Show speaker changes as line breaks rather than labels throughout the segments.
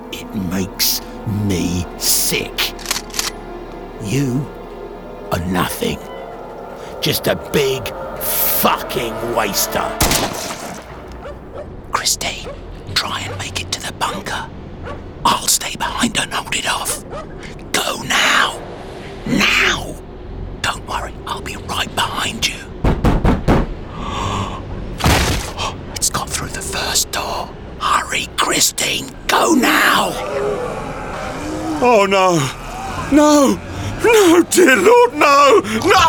It makes me sick. You are nothing. Just a big fucking waster. Christine, try and make it to the bunker. I'll stay behind and hold it off. Go now. Now! Don't worry, I'll be right behind you. It's got through the first door. Hurry, Christine, go now!
Oh no! No! No, dear Lord, no!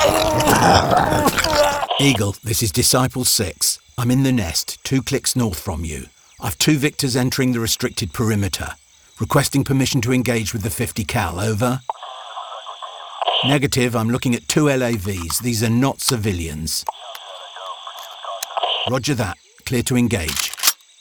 No!
Eagle, this is Disciple 6. I'm in the nest, 2 clicks north from you. I've 2 victors entering the restricted perimeter. Requesting permission to engage with the 50 cal, over. Negative, I'm looking at 2 LAVs. These are not civilians. Roger that. Clear to engage.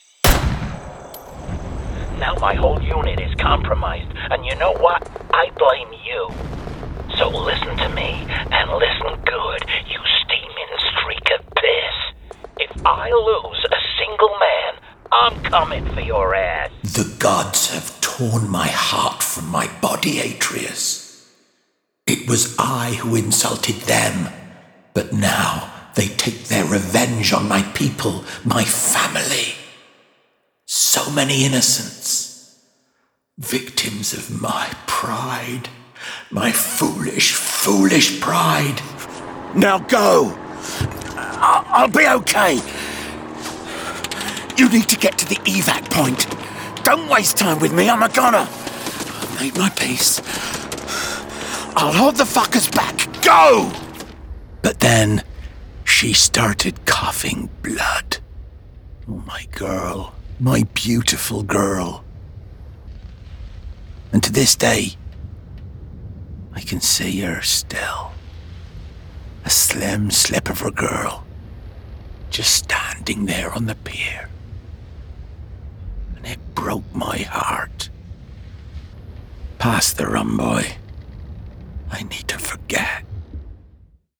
Now my whole unit is compromised, and you know what? I blame you. So listen to me, and listen good, you steaming streak of piss. If I lose a single man, I'm coming for your ass.
The gods have torn my heart from my body, Atreus. It was I who insulted them, but now they take their revenge on my people, my family. So many innocents, victims of my pride, my foolish, foolish pride. Now go! I'll be okay. You need to get to the evac point. Don't waste time with me, I'm a goner. I've made my peace. I'll hold the fuckers back. Go! But then she started coughing blood. Oh, my girl. My beautiful girl. And to this day, I can see her still. A slim slip of a girl, just standing there on the pier. And it broke my heart. Pass the rum, boy. I need to forget.